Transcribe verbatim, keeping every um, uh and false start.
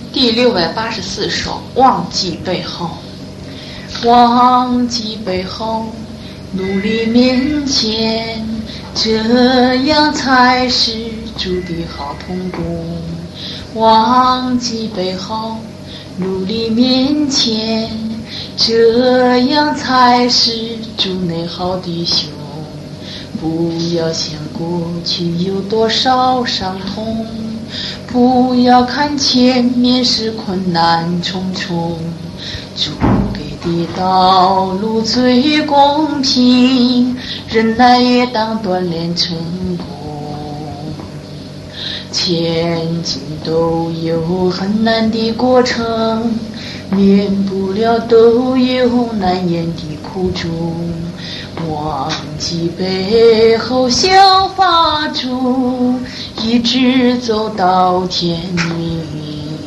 第六百八十四首《忘记背后》。忘记背后，努力面前，这样才是主的好同工。忘记背后，努力面前，这样才是主内好弟兄。不要想过去有多少伤痛，不要看前面是困难重重。主给的道路最公平，忍耐也当锻炼成功。前进都有很难的过程，免不了都有难言的苦衷。忘记背后效法主，一直走到天明。